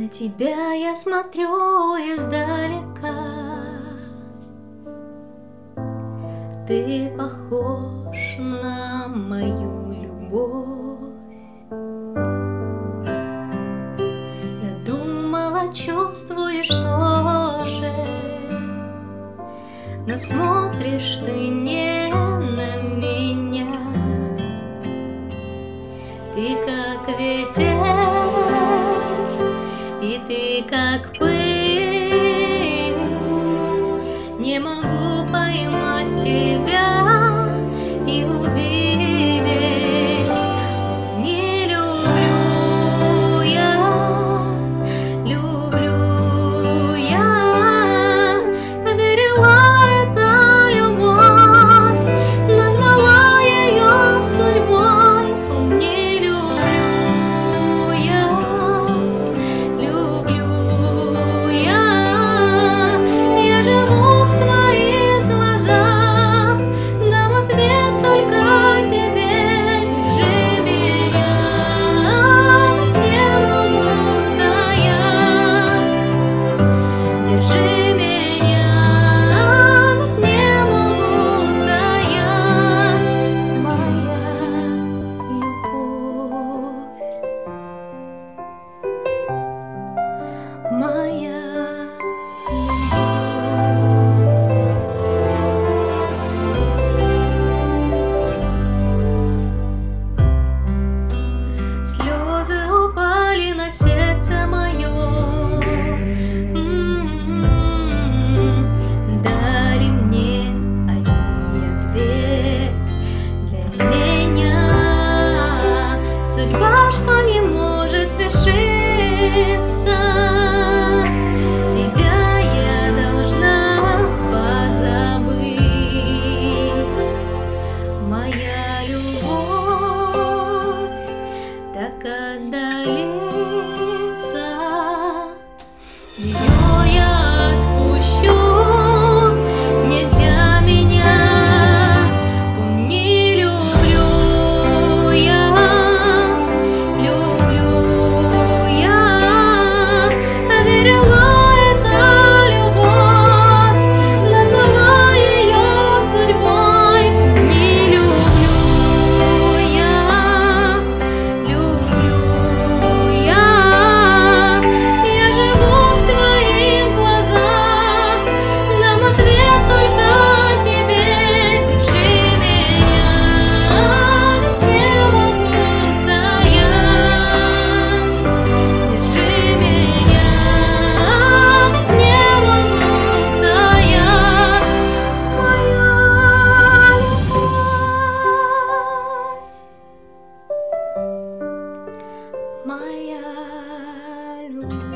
На тебя я смотрю издалека, ты похож на мою любовь. Я думала, чувствуешь тоже, но смотришь ты не на меня. Ты как ветер, и ты как пыль. Не могу поймать тебя и увидеть. Не люблю я, верила это любовь, назвала ее судьбой. Не люблю я живу в твоих глазах, дам ответ только тебе. Держи меня, не могу стоять. Держи меня, не могу стоять. Моя любовь, моя слезы упали на сердце мое. Дари мне один ответ для меня. Судьба, что не может свершиться. Тебя я должна позабыть. Моя любовь так отдалится, ее я отпущу не для меня. Не люблю я, верила это любовь, назвала ее судьбой. Не люблю я живу в твоих глазах, дам ответ только тебе. Держи меня, не могу стоять. Держи меня, не могу стоять. Моя любовь, моя любовь.